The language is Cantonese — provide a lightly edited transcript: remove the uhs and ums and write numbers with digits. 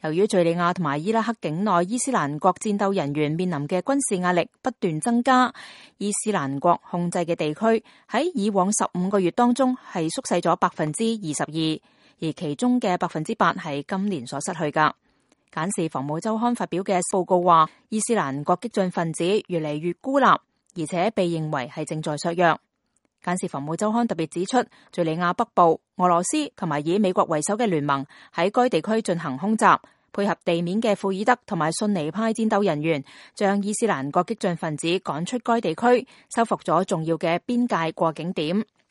由於敘利亞同埋伊拉克境內伊斯蘭國戰鬥人員面臨嘅軍事壓力不斷增加，伊斯蘭國控制嘅地區喺以往15個月當中係縮細咗22%，而其中嘅8%係今年所失去㗎。簡士防務週刊發表嘅報告話，伊斯蘭國激進分子越嚟越孤立，而且被認為係正在削弱。簡士防務週刊特別指出，敘利亞北部、俄羅斯同埋以美國為首嘅聯盟喺該地區進行空襲，配合地面嘅庫爾德同埋遜尼派戰鬥人員，將伊斯蘭國激進分子趕出該地區，收復咗重要嘅邊界過境點。